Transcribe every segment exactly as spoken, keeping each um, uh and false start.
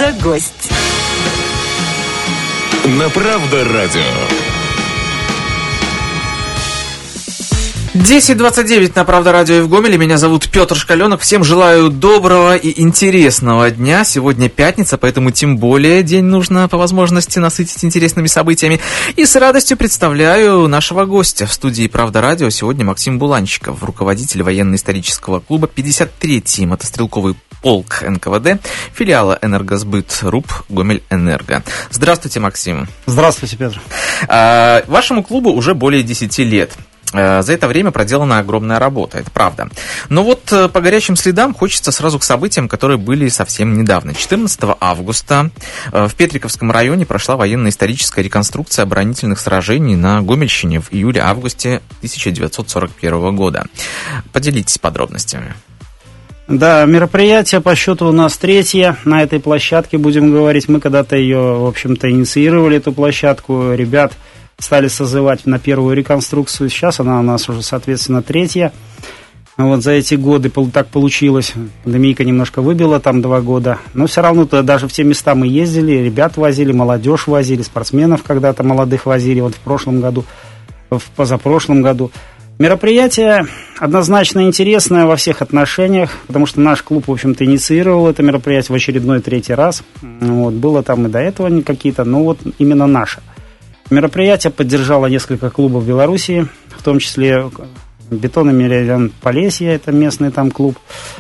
«Правда, гость». На Правда радио. десять двадцать девять на Правда радио и в Гомеле. Меня зовут Петр Шкаленок. Всем желаю доброго и интересного дня. Сегодня пятница, поэтому тем более день нужно по возможности насытить интересными событиями. И с радостью представляю нашего гостя в студии Правда радио. Сегодня Максим Буланчиков, руководитель военно-исторического клуба пятьдесят третий мотострелковый полк эн ка вэ дэ, филиала «Энергосбыт» РУП «Гомель-Энерго». Здравствуйте, Максим. Здравствуйте, Петр. А, вашему клубу уже более десяти лет. За это время проделана огромная работа, это правда. Но вот по горячим следам хочется сразу к событиям, которые были совсем недавно. четырнадцатого августа в Петриковском районе прошла военно-историческая реконструкция оборонительных сражений на Гомельщине в июле-августе тысяча девятьсот сорок первого года. Поделитесь подробностями. Да, мероприятие по счету у нас третье на этой площадке, будем говорить. Мы когда-то ее, в общем-то, инициировали, эту площадку. Ребят стали созывать на первую реконструкцию. Сейчас она у нас уже, соответственно, третья. Вот за эти годы так получилось. Пандемийка немножко выбила там два года. Но все равно даже в те места мы ездили, ребят возили, молодежь возили, спортсменов когда-то молодых возили. Вот в прошлом году, в позапрошлом году. Мероприятие однозначно интересное во всех отношениях, потому что наш клуб, в общем-то, инициировал это мероприятие в очередной третий раз. Вот, было там и до этого какие-то, но вот именно наше. Мероприятие поддержало несколько клубов в Белоруссии, в том числе Бетономеридиан Полесье, это местный там клуб,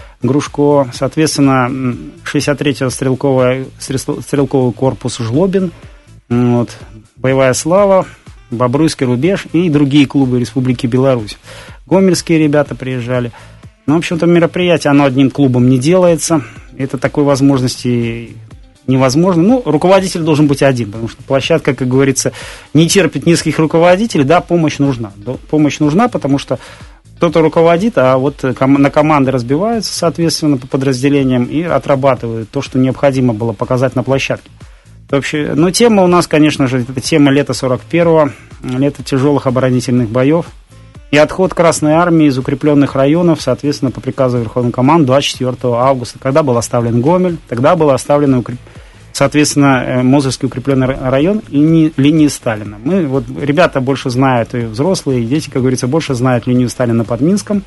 Грушко, соответственно, шестьдесят третий стрелковый, стрелковый корпус Жлобин, вот, Боевая слава, Бобруйский рубеж и другие клубы Республики Беларусь. Гомельские ребята приезжали. Ну, в общем-то, мероприятие, оно одним клубом не делается. Это такой возможности невозможно. Ну, руководитель должен быть один, потому что площадка, как говорится, не терпит нескольких руководителей. Да, помощь нужна. Помощь нужна, потому что кто-то руководит, а вот на команды разбиваются, соответственно, по подразделениям и отрабатывают то, что необходимо было показать на площадке. Вообще, ну, тема у нас, конечно же, это тема лета сорок первого, лето тяжелых оборонительных боев и отход Красной Армии из укрепленных районов, соответственно, по приказу Верховного команды двадцать четвёртого августа, когда был оставлен Гомель, тогда был оставлен, соответственно, Мозырский укрепленный район линии, линии Сталина. Мы, вот, ребята больше знают, и взрослые, и дети, как говорится, больше знают линию Сталина под Минском,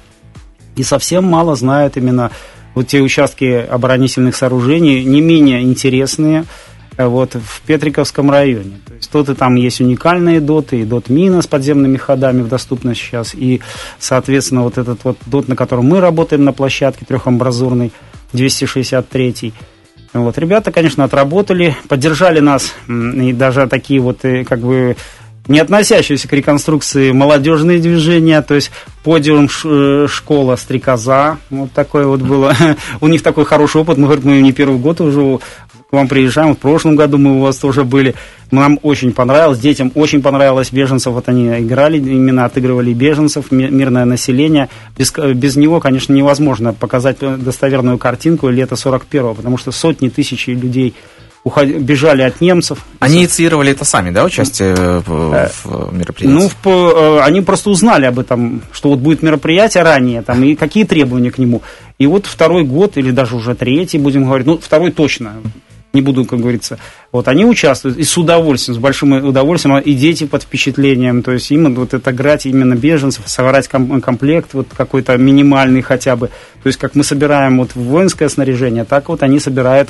и совсем мало знают именно вот те участки оборонительных сооружений, не менее интересные, вот в Петриковском районе. То есть тут и там есть уникальные доты, и дот-мина с подземными ходами в доступность сейчас, и, соответственно, вот этот вот дот, на котором мы работаем на площадке, трехамбразурный, двести шестьдесят третий. Вот, ребята, конечно, отработали, поддержали нас, и даже такие вот, как бы, не относящиеся к реконструкции молодежные движения, то есть подиум школа «Стрекоза», вот такое вот было. У них такой хороший опыт, мы, говорим, мы не первый год уже к вам приезжаем, в прошлом году мы у вас тоже были, нам очень понравилось, детям очень понравилось беженцев, вот они играли, именно отыгрывали беженцев, мирное население, без, без него, конечно, невозможно показать достоверную картинку лета сорок первого, потому что сотни тысяч людей уходи, бежали от немцев. Они инициировали это сами, да, участие в, в мероприятии? Ну, в, они просто узнали об этом, что вот будет мероприятие ранее, там, и какие требования к нему. И вот второй год, или даже уже третий, будем говорить, ну, второй точно, не буду, как говорится, вот они участвуют и с удовольствием, с большим удовольствием, и дети под впечатлением, то есть им вот отыграть именно беженцев, собрать комплект вот какой-то минимальный хотя бы, то есть как мы собираем вот воинское снаряжение, так вот они собирают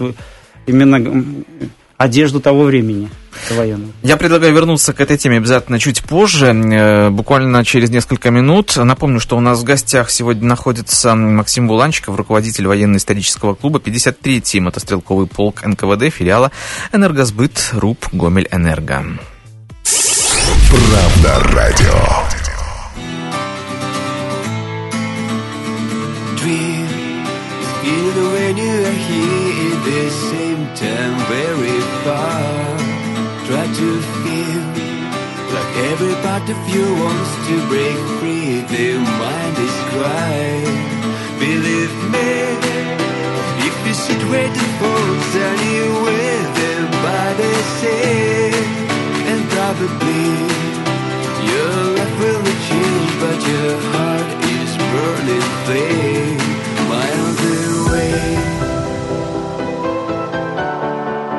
именно одежду того времени военную. Я предлагаю вернуться к этой теме обязательно чуть позже, буквально через несколько минут. Напомню, что у нас в гостях сегодня находится Максим Буланчиков, руководитель военно-исторического клуба пятьдесят третий мотострелковый полк эн ка вэ дэ, филиала «Энергосбыт» РУП «Гомель-Энерго». Правда радио. Try to feel like every part of you wants to break free. Their mind is crying. Believe me, if you sit waiting for sunny weather by the sea, and probably your life will change, but your heart is burning flame miles away.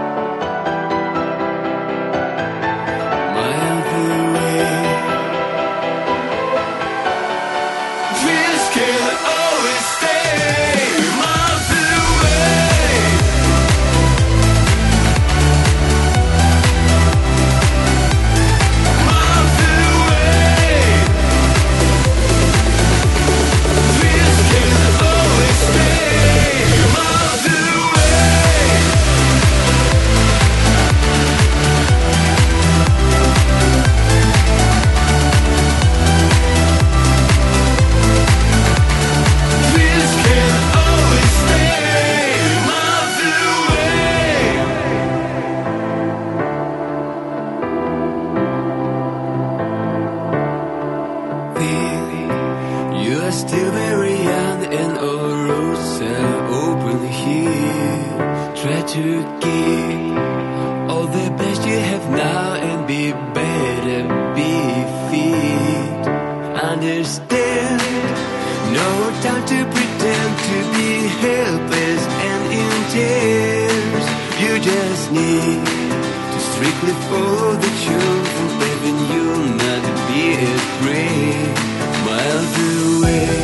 still very young and all roads are open here. Try to give all the best you have now and be better, be fit. Understand, no time to pretend to be helpless and in tears. You just need to strictly follow the truth and baby you'll not be afraid. Miles away,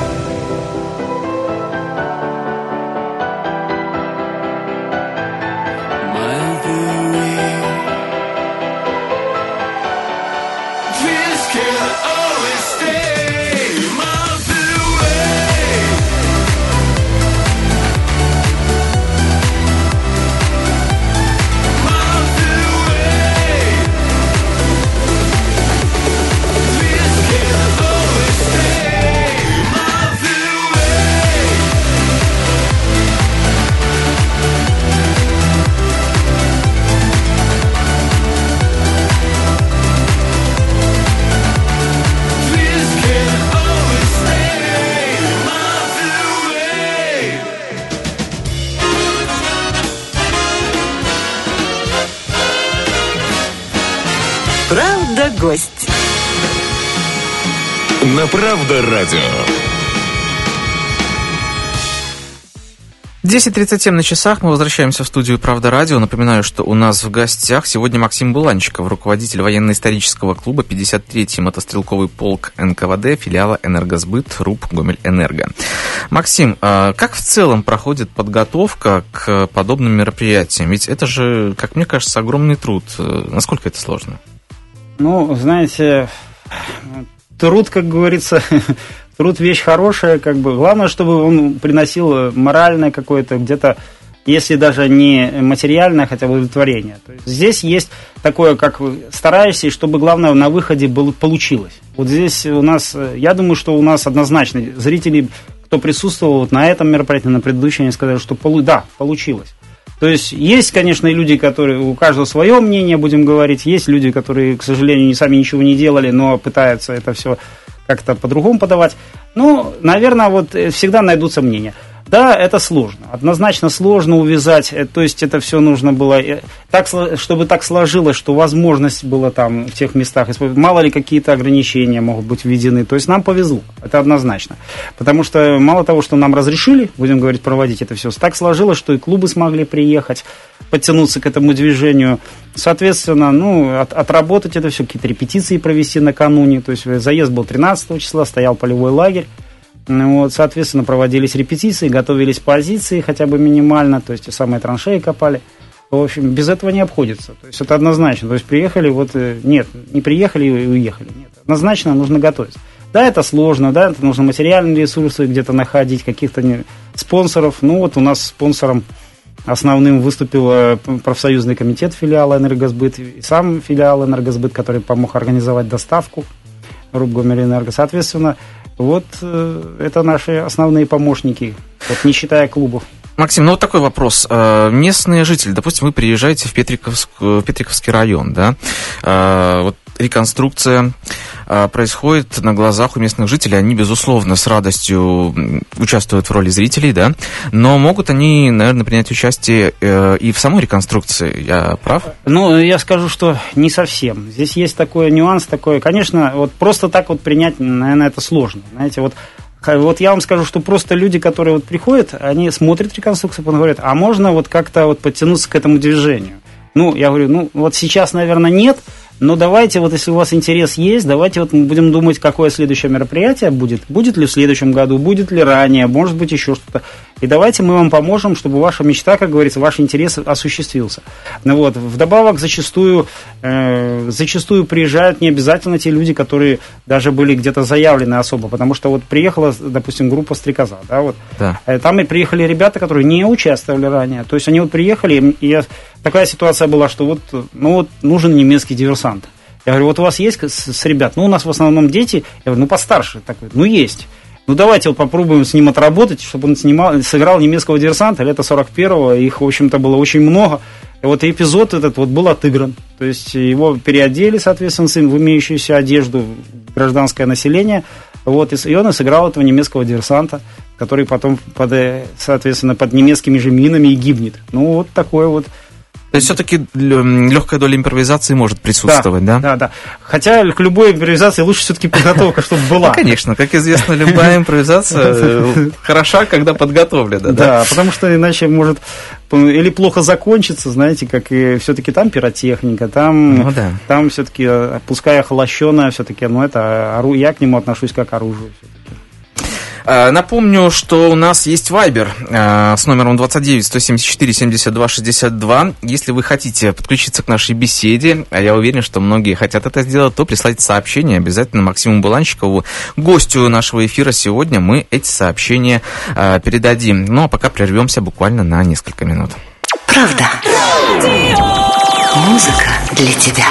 miles away. Dreams can always stay miles away. Miles away. Dreams can always stay miles away. Dreams can always stay miles away. Правда, гость. На Правда радио. десять тридцать семь на часах, мы возвращаемся в студию «Правда радио». Напоминаю, что у нас в гостях сегодня Максим Буланчиков, руководитель военно-исторического клуба пятьдесят третий мотострелковый полк эн ка вэ дэ, филиала «Энергосбыт», РУП «Гомель-Энерго». Максим, а как в целом проходит подготовка к подобным мероприятиям? Ведь это же, как мне кажется, огромный труд. Насколько это сложно? Ну, знаете, труд, как говорится, труд вещь хорошая, как бы. Главное, чтобы он приносил моральное какое-то, где-то, если даже не материальное, хотя бы удовлетворение. То есть здесь есть такое, как стараешься, чтобы главное на выходе было, получилось. Вот здесь у нас, я думаю, что у нас однозначно зрители, кто присутствовал вот на этом мероприятии, на предыдущем, они сказали, что полу... да, получилось. То есть есть, конечно, и люди, которые, у каждого свое мнение, будем говорить, есть люди, которые, к сожалению, не сами ничего не делали, но пытаются это все как-то по-другому подавать. Ну, наверное, вот всегда найдутся мнения. Да, это сложно, однозначно сложно увязать, то есть это все нужно было, так, чтобы так сложилось, что возможность была там в тех местах, мало ли какие-то ограничения могут быть введены, то есть нам повезло, это однозначно, потому что мало того, что нам разрешили, будем говорить, проводить это все, так сложилось, что и клубы смогли приехать, подтянуться к этому движению, соответственно, ну, от, отработать это все, какие-то репетиции провести накануне, то есть заезд был тринадцатого числа, стоял полевой лагерь. Вот, соответственно, проводились репетиции, готовились позиции хотя бы минимально, то есть самые траншеи копали. В общем, без этого не обходится. То есть это однозначно. То есть приехали, вот нет, не приехали и уехали. Нет. Однозначно нужно готовиться. Да, это сложно, да, это нужно материальные ресурсы где-то находить, каких-то не... спонсоров. Ну вот у нас спонсором основным выступил профсоюзный комитет филиала «Энергосбыт», и сам филиал «Энергосбыт», который помог организовать доставку РУП «Гомель-Энерго». Соответственно, вот э, это наши основные помощники, вот не считая клубов. Максим, ну вот такой вопрос. Местные жители, допустим, вы приезжаете в, Петриковск, в Петриковский район, да, вот реконструкция происходит на глазах у местных жителей, они, безусловно, с радостью участвуют в роли зрителей, да, но могут они, наверное, принять участие и в самой реконструкции, я прав? Ну, я скажу, что не совсем. Здесь есть такой нюанс, такой, конечно, вот просто так вот принять, наверное, это сложно, знаете, вот. Вот я вам скажу, что просто люди, которые вот приходят, они смотрят реконструкцию, потом говорят, а можно вот как-то вот подтянуться к этому движению? Ну, я говорю, ну, вот сейчас, наверное, нет, но давайте, вот если у вас интерес есть, давайте вот мы будем думать, какое следующее мероприятие будет, будет ли в следующем году, будет ли ранее, может быть, еще что-то. И давайте мы вам поможем, чтобы ваша мечта, как говорится, ваш интерес осуществился. Ну, вот. Вдобавок, зачастую, э, зачастую приезжают не обязательно те люди, которые даже были где-то заявлены особо, потому что вот приехала, допустим, группа «Стрекоза», да, вот. Да. Там и приехали ребята, которые не участвовали ранее. То есть они вот приехали, и я... такая ситуация была, что вот, ну, вот нужен немецкий диверсант. Я говорю, вот у вас есть с, с ребят? Ну, у нас в основном дети. Я говорю, ну, постарше такой. Ну, есть. Ну, давайте вот попробуем с ним отработать, чтобы он снимал, сыграл немецкого диверсанта лета сорок первого. Их, в общем-то, было очень много. И вот эпизод этот вот был отыгран. То есть его переодели, соответственно, в имеющуюся одежду, гражданское население. Вот, и, и он и сыграл этого немецкого диверсанта, который потом, под, соответственно, под немецкими же минами и гибнет. Ну, вот такое вот. То есть все-таки легкая доля импровизации может присутствовать, да? Да, да, да. Хотя к любой импровизации лучше все-таки подготовка, чтобы была. Конечно, как известно, любая импровизация хороша, когда подготовлена. Да, потому что иначе может или плохо закончиться, знаете, как и все-таки там пиротехника, там, там все-таки, пускай охолощенная, все-таки, ну это, я к нему отношусь как к оружию все-таки. Напомню, что у нас есть Viber с номером двадцать девять сто семьдесят четыре семьдесят два шестьдесят два. Если вы хотите подключиться к нашей беседе, а я уверен, что многие хотят это сделать, то присылайте сообщение обязательно Максиму Буланчикову, гостю нашего эфира сегодня. Мы эти сообщения передадим. Ну, а пока прервемся буквально на несколько минут. Правда. Музыка для тебя.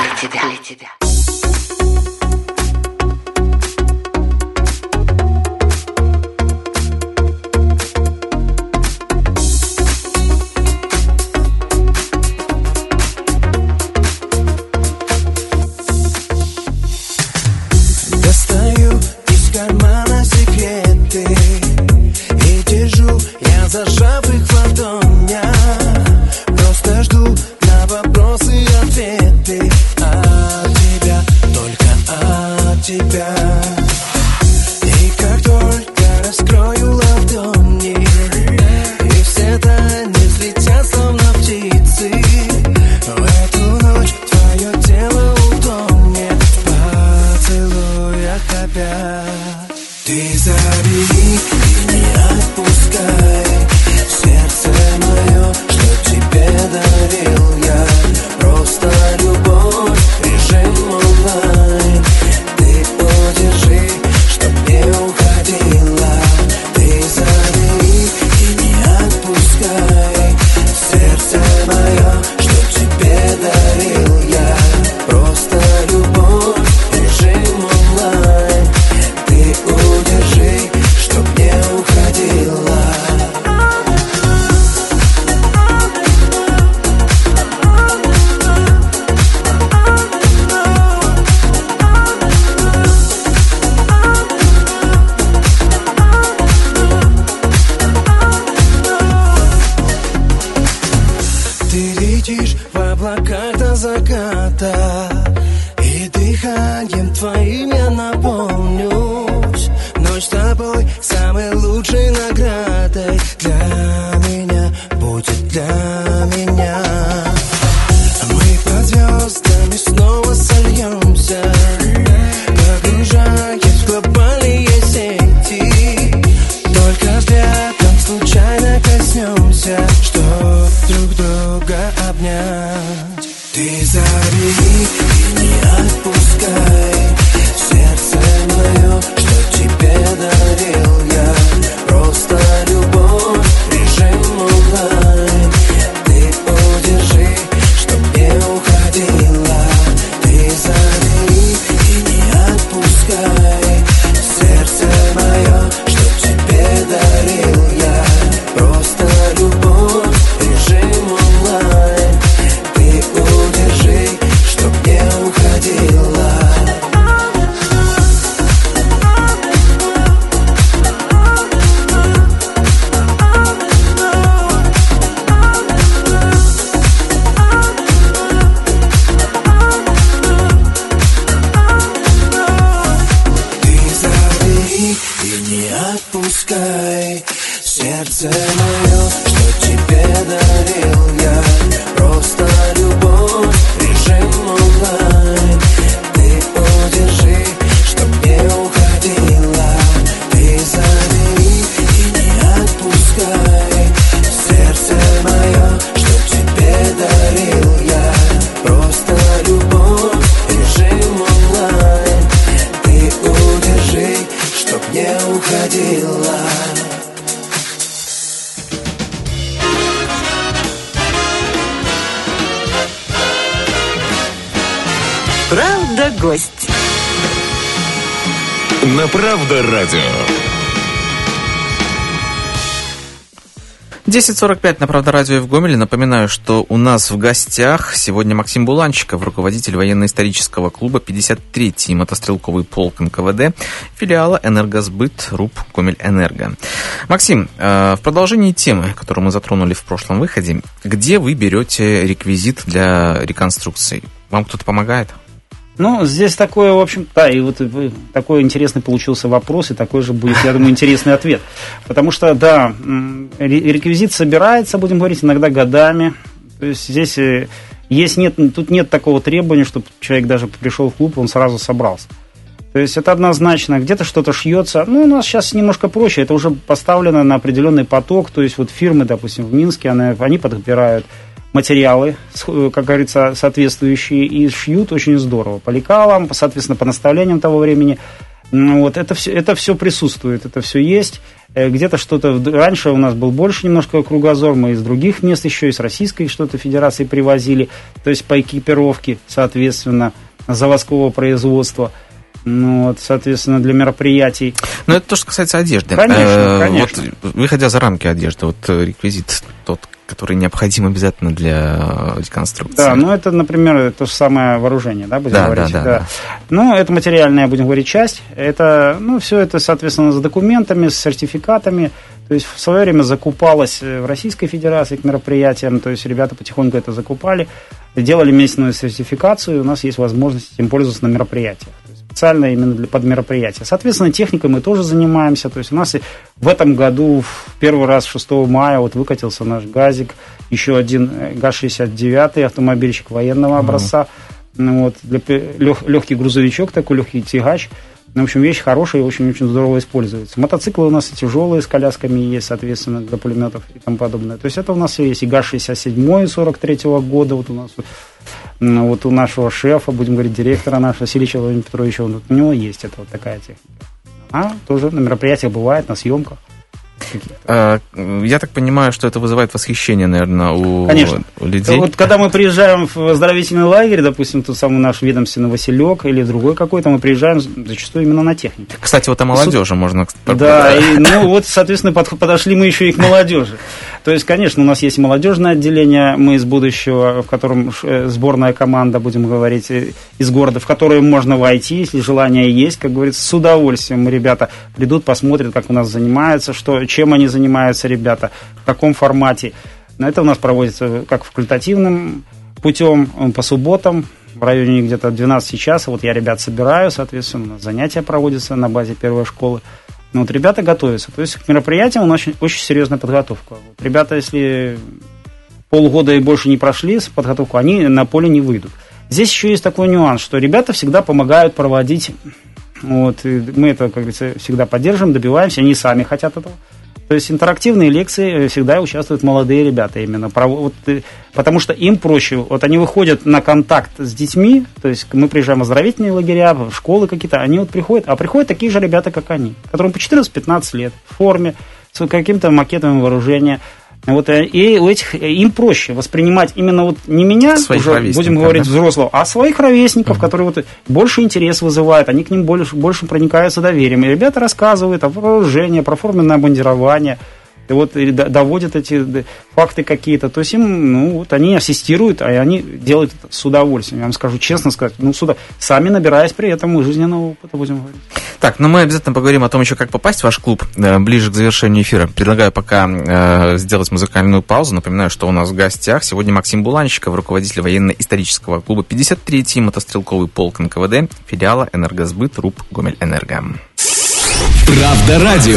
Зажав их в ладонях, просто жду на вопросы и ответы от тебя, только от тебя. И как только раскрою ладони, и все тайны взлетят, словно птицы, в эту ночь твое тело утонет в поцелуях опять. Ты зови и не отпускай сердце мое, что тебе дарил я. Просто любовь, режим онлайн. Ты удержи, чтоб не уходила. Ты зови и не отпускай сердце мое, что тебе дарил я. Просто любовь, режим онлайн. Ты удержи, чтоб не уходила. В облаках до заката, и дыханием твоим я наполнюсь. Ночь с тобой самой лучшей наградой для меня будет, для меня. Мы под звездами снова сольемся, погружаясь в глобальные сети. Только взглядом случайно коснемся, чтоб друг друга обнять. Ты зови и не отпускай сердце мое, что тебе дарил я. Просто любовь, режим онлайн. Ты удержи, чтоб не уходила. Ты зови и не отпускай сердце мое, что тебе дарил я. Просто любовь, режим онлайн. Ты удержи, чтоб не уходила. Ты зови и не отпускай сердце мое, что тебе дарил я. Просто любовь, режим онлайн. Ты удержи, чтоб не уходила. Ты зови и не отпускай сердце мое, что тебе дарил я. Просто любовь, режим онлайн. Ты удержи, чтоб не уходила. Правда, гость. На Правда радио. десять сорок пять на Правда радио в Гомеле. Напоминаю, что у нас в гостях сегодня Максим Буланчиков, руководитель военно-исторического клуба пятьдесят третий мотострелковый полк эн ка вэ дэ, филиала «Энергосбыт» РУП «Гомель-Энерго». Максим, в продолжении темы, которую мы затронули в прошлом выходе, где вы берете реквизит для реконструкции? Вам кто-то помогает? Ну, здесь такое, в общем, да, и вот такой интересный получился вопрос, и такой же будет, я думаю, интересный ответ. Потому что, да, реквизит собирается, будем говорить, иногда годами. То есть здесь есть, нет, тут нет такого требования, чтобы человек даже пришел в клуб, он сразу собрался. То есть это однозначно, где-то что-то шьется. Ну, у нас сейчас немножко проще, это уже поставлено на определенный поток. То есть вот фирмы, допустим, в Минске, они, они подбирают материалы, как говорится, соответствующие, и шьют очень здорово. По лекалам, соответственно, по наставлениям того времени. Вот, это все, это все присутствует, это все есть. Где-то что-то... Раньше у нас был больше немножко кругозор, мы из других мест еще, из Российской что-то Федерации привозили. То есть по экипировке, соответственно, заводского производства. Ну, вот, соответственно, для мероприятий. Но это то, что касается одежды. Конечно, конечно. Вот, выходя за рамки одежды, вот реквизит тот, который необходим обязательно для реконструкции. Да, ну это, например, то же самое вооружение, да, будем да, говорить. Да, да, да. да. Ну, это материальная, будем говорить, часть. Это, ну, все это, соответственно, с документами, с сертификатами. То есть в свое время закупалось в Российской Федерации к мероприятиям, то есть ребята потихоньку это закупали, делали месячную сертификацию, и у нас есть возможность этим пользоваться на мероприятиях. Специально именно для, под мероприятия. Соответственно, техникой мы тоже занимаемся. То есть у нас в этом году в первый раз шестого мая вот выкатился наш ГАЗик, еще один ГАЗ шестьдесят девять, автомобильчик военного образца. Mm-hmm. Вот, для, лег, легкий грузовичок такой, легкий тягач. В общем, вещь хорошая и очень-очень здорово используется. Мотоциклы у нас и тяжелые с колясками есть, соответственно, для пулеметов и тому подобное. То есть это у нас все есть. И ГАЗ шестьдесят семь сорок третьего года вот у нас... Вот у нашего шефа, будем говорить, директора нашего, Васильевича Владимира Петровича, вот у него есть это вот такая техника. А тоже на мероприятиях бывает, на съемках. А, я так понимаю, что это вызывает восхищение, наверное, у, у людей. Вот когда мы приезжаем в оздоровительный лагерь, допустим, тот самый наш ведомственный Василек или другой какой-то, мы приезжаем зачастую именно на технике. Кстати, вот о молодежи Суд... можно... Да, и, ну вот, соответственно, подошли мы еще и к молодежи. То есть, конечно, у нас есть молодежное отделение, мы из будущего, в котором сборная команда, будем говорить, из города, в которую можно войти, если желание есть, как говорится, с удовольствием мы, ребята, придут, посмотрят, как у нас занимаются, что, чем они занимаются, ребята, в каком формате. Но это у нас проводится как факультативным путем, по субботам, в районе где-то двенадцати часов. Вот я ребят собираю, соответственно, у нас занятия проводятся на базе первой школы. Ну, вот ребята готовятся. То есть к мероприятиям у нас очень, очень серьезная подготовка. Вот ребята, если полгода и больше не прошли с подготовку, они на поле не выйдут. Здесь еще есть такой нюанс, что ребята всегда помогают проводить. Вот, мы это, как говорится, всегда поддерживаем, добиваемся, они сами хотят этого. То есть интерактивные лекции всегда участвуют молодые ребята именно. Вот, потому что им проще. Вот они выходят на контакт с детьми, то есть мы приезжаем в оздоровительные лагеря, в школы какие-то, они вот приходят, а приходят такие же ребята, как они, которым по четырнадцать-пятнадцать лет, в форме, с каким-то макетом вооружения. Вот, и у этих, им проще воспринимать именно вот не меня, уже, будем говорить, да? взрослого, а своих ровесников, uh-huh. которые вот больше интерес вызывают, они к ним больше, больше проникаются доверием. И ребята рассказывают о вооружении, про форменное обмундирование, и вот и доводят эти факты какие-то. То есть им, ну, вот они ассистируют, а они делают это с удовольствием. Я вам скажу честно сказать, ну, сюда, сами набираясь при этом жизненного опыта, будем говорить. Так, ну мы обязательно поговорим о том еще, как попасть в ваш клуб э, ближе к завершению эфира. Предлагаю пока э, сделать музыкальную паузу. Напоминаю, что у нас в гостях сегодня Максим Буланчиков, руководитель военно-исторического клуба пятьдесят третий мотострелковый полк эн ка вэ дэ, филиала «Энергосбыт» РУП «Гомель-Энерго». Правда радио.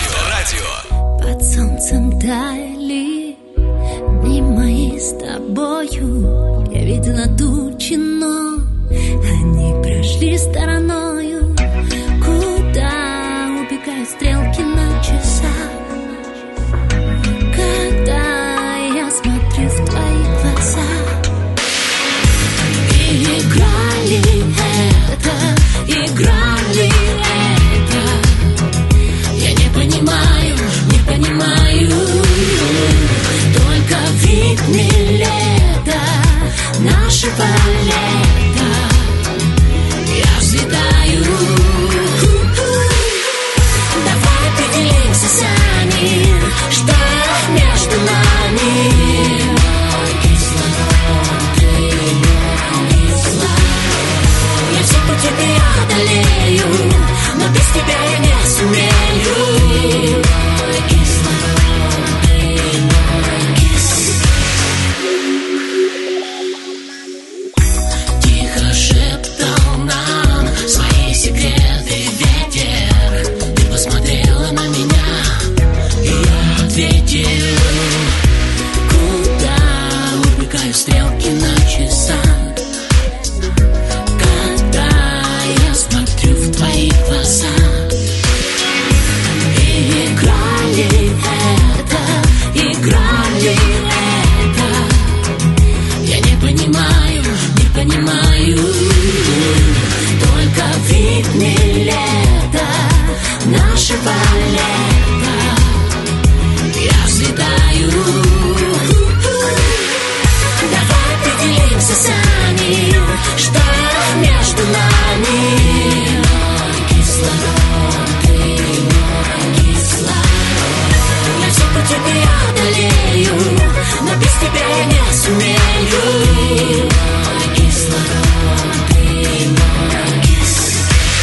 Под солнцем таяли дни мои с тобою. Я видела тучи, но они прошли стороною. Куда убегают стрелки на часах, когда я смотрю в твои глаза? И играли это, играли это. Я не понимаю, не понимаю. Только в ритме лета, нашего лета, я взлетаю. нашего лета я взлетаю. Давай определимся сами, что между нами. Кислород, ты мой кислород. Я все пути преодолею, но без тебя я не сумею. Кислород, ты мой кислород.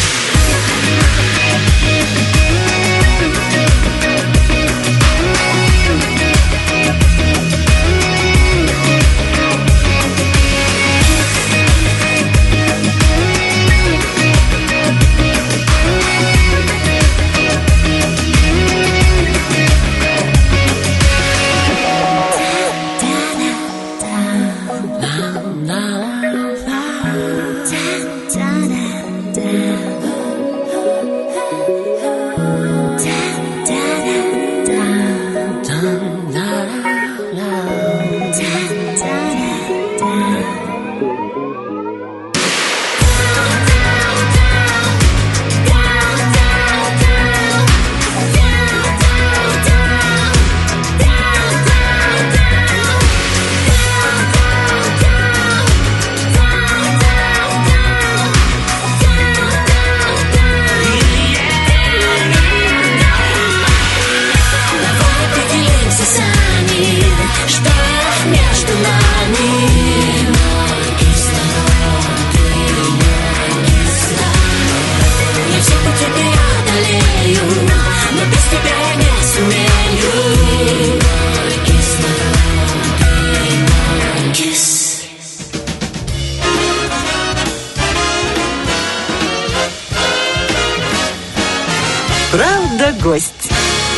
Правда, гость.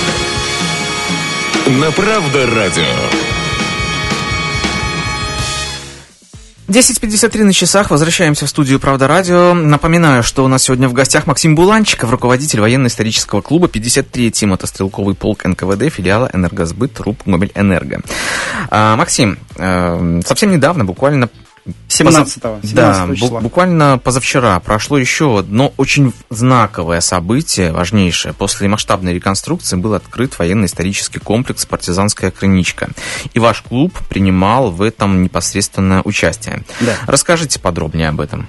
На Правда радио. десять пятьдесят три на часах. Возвращаемся в студию «Правда радио». Напоминаю, что у нас сегодня в гостях Максим Буланчиков, руководитель военно-исторического клуба пятьдесят третий мотострелковый полк эн ка вэ дэ, филиала «Энергосбыт» РУП «Гомель-Энерго». А, Максим, э, совсем недавно, буквально... семнадцатого, Да, числа. буквально позавчера прошло еще одно очень знаковое событие, важнейшее. После масштабной реконструкции был открыт военно-исторический комплекс «Партизанская крыничка». И ваш клуб принимал в этом непосредственное участие. Да. Расскажите подробнее об этом.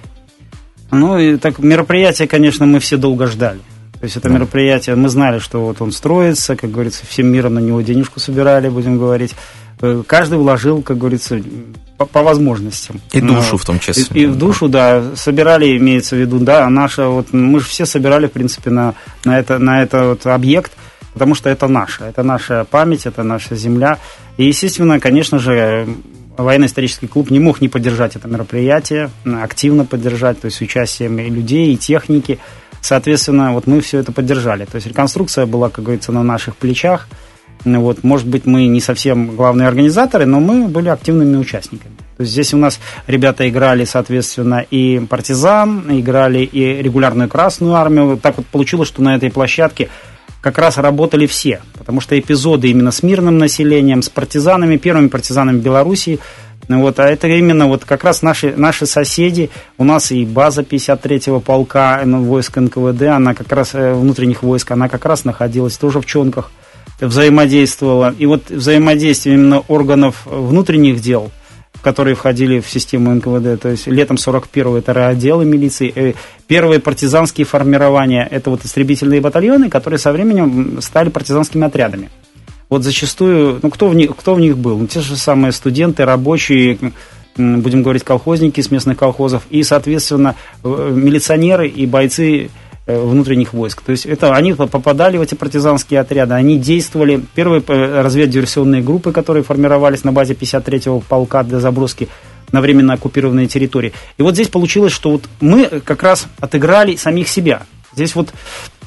Ну, и так мероприятие, конечно, мы все долго ждали. То есть это Да. мероприятие, мы знали, что вот он строится, как говорится, всем миром на него денежку собирали, будем говорить. Каждый вложил, как говорится, по, по возможностям. И душу ну, в том числе. И, и в душу, да, собирали, имеется в виду, да, наша, вот, мы же все собирали, в принципе, на, на это, на это вот объект, потому что это наше, это наша память, это наша земля. И, естественно, конечно же, военно-исторический клуб не мог не поддержать это мероприятие, активно поддержать, то есть с участием и людей, и техники. Соответственно, вот мы все это поддержали. То есть реконструкция была, как говорится, на наших плечах. Вот, может быть, мы не совсем главные организаторы, но мы были активными участниками. То есть здесь у нас ребята играли, соответственно, и партизан, играли и регулярную Красную армию. Вот так вот получилось, что на этой площадке как раз работали все, потому что эпизоды именно с мирным населением, с партизанами, первыми партизанами Белоруссии, вот, а это именно вот как раз наши, наши соседи. У нас и база пятьдесят третьего полка войск эн ка вэ дэ, она как раз, внутренних войск, она как раз находилась тоже в Чонках, взаимодействовала. И вот взаимодействие именно органов внутренних дел, которые входили в систему эн ка вэ дэ, то есть летом сорок первого это райотделы милиции, первые партизанские формирования, это вот истребительные батальоны, которые со временем стали партизанскими отрядами. Вот зачастую, ну кто в них, кто в них был? Ну, те же самые студенты, рабочие, будем говорить, колхозники с местных колхозов, и, соответственно, милиционеры и бойцы внутренних войск. То есть это, они попадали в эти партизанские отряды, они действовали, первые разведдиверсионные группы, которые формировались на базе пятьдесят третьего полка для заброски на временно оккупированные территории. И вот здесь получилось, что вот мы как раз отыграли самих себя. Здесь вот,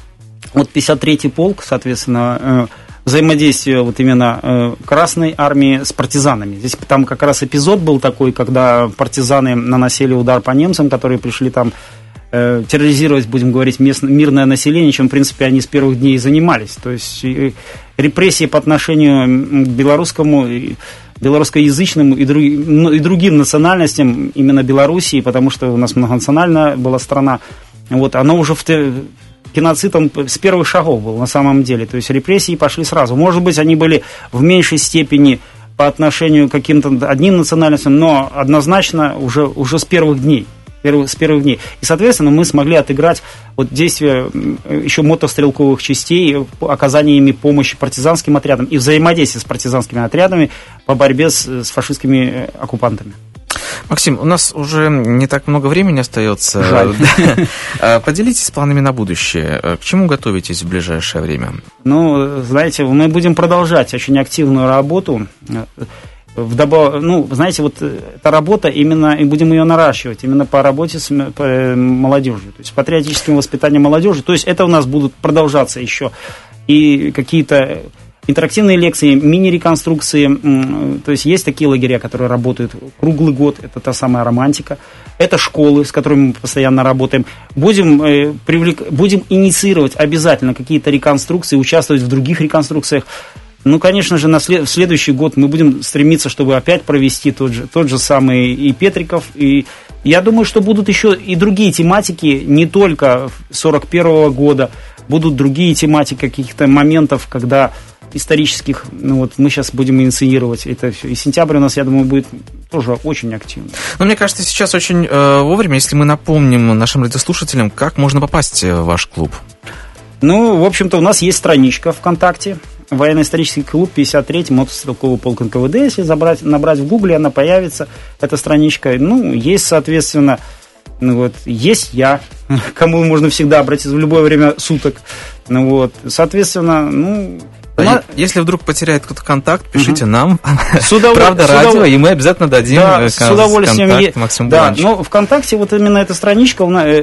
вот пятьдесят третий полк, соответственно, взаимодействие вот именно Красной армии с партизанами. Здесь там как раз эпизод был такой, когда партизаны наносили удар по немцам, которые пришли там терроризировать, будем говорить, местное, мирное население, чем, в принципе, они с первых дней занимались. То есть репрессии по отношению к белорусскому, белорусскоязычному и, друг, и другим национальностям именно Белоруссии, потому что у нас многонациональная была страна, вот, оно уже в, геноцид, он с первых шагов был на самом деле. То есть репрессии пошли сразу. Может быть, они были в меньшей степени по отношению к каким-то одним национальностям, но однозначно уже, уже с первых дней. С первых дней. И, соответственно, мы смогли отыграть вот действия еще мотострелковых частей, оказание ими помощи партизанским отрядам и взаимодействие с партизанскими отрядами по борьбе с, с фашистскими оккупантами. Максим, у нас уже не так много времени остается. Жаль. Поделитесь планами на будущее. К чему готовитесь в ближайшее время? Ну, знаете, мы будем продолжать очень активную работу. Вдобавок, ну, знаете, вот эта работа, именно, и будем ее наращивать, именно по работе с по молодежью, то есть патриотическим воспитанием молодежи. То есть это у нас будут продолжаться еще и какие-то интерактивные лекции, мини-реконструкции. То есть есть такие лагеря, которые работают круглый год, это та самая романтика. Это школы, с которыми мы постоянно работаем. Будем, э, привлек... будем инициировать обязательно какие-то реконструкции, участвовать в других реконструкциях. Ну, конечно же, на след... в следующий год мы будем стремиться, чтобы опять провести тот же, тот же самый и Петриков. И я думаю, что будут еще и другие тематики, не только сорок первого года, будут другие тематики каких-то моментов, когда исторических, ну вот мы сейчас будем инициировать это все. И сентябрь у нас, я думаю, будет тоже очень активный. Но мне кажется, сейчас очень э, вовремя, если мы напомним нашим радиослушателям, как можно попасть в ваш клуб. Ну, в общем-то, у нас есть страничка ВКонтакте. Военно-исторический клуб пятьдесят третий мотострелковый полк эн ка вэ дэ. Если забрать, набрать в Гугле, она появится, эта страничка. Ну, есть, соответственно, ну вот, есть я, к кому можно всегда обратиться в любое время суток. Ну вот, соответственно, ну... Да, на... Если вдруг потеряет кто-то контакт, пишите угу. нам. С удов... Правда, с радио, удов... и мы обязательно дадим да, с удовольствием контакт е... Максиму да, Булановичу. но ВКонтакте вот именно эта страничка,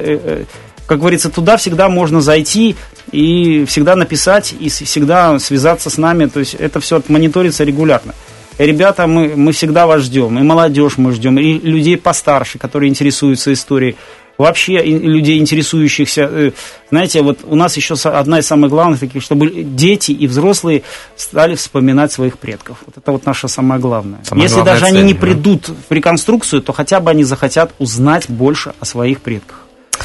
как говорится, туда всегда можно зайти и всегда написать, и всегда связаться с нами. То есть это все мониторится регулярно. Ребята, мы, мы всегда вас ждем, и молодежь мы ждем, и людей постарше, которые интересуются историей. Вообще людей, интересующихся, знаете, вот у нас еще одна из самых главных таких, чтобы дети и взрослые стали вспоминать своих предков. Вот это вот наше самое главное. Самая Если главная даже цель, они не придут в реконструкцию, то хотя бы они захотят узнать больше о своих предках.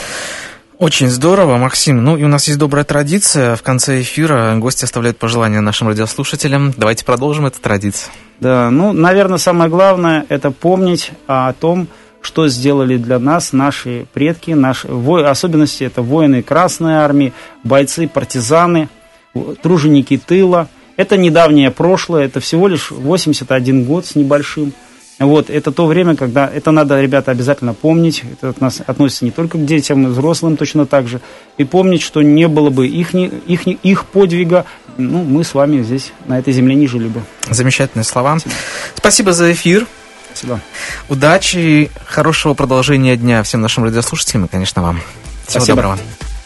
Очень здорово, Максим. Ну и у нас есть добрая традиция. В конце эфира гости оставляют пожелания нашим радиослушателям. Давайте продолжим эту традицию. Да, ну, наверное, самое главное – это помнить о том, что сделали для нас наши предки, наши в особенности это воины Красной Армии, бойцы, партизаны, труженики тыла. Это недавнее прошлое, это всего лишь восемьдесят один год с небольшим. Вот, это то время, когда это надо, ребята, обязательно помнить. Это от нас относится не только к детям, и взрослым точно так же. И помнить, что не было бы их, их, их подвига, ну, мы с вами здесь, на этой земле, не жили бы. Замечательные слова. Спасибо, Спасибо за эфир. Спасибо. Удачи, хорошего продолжения дня всем нашим радиослушателям и, конечно, вам. Всего Спасибо. доброго.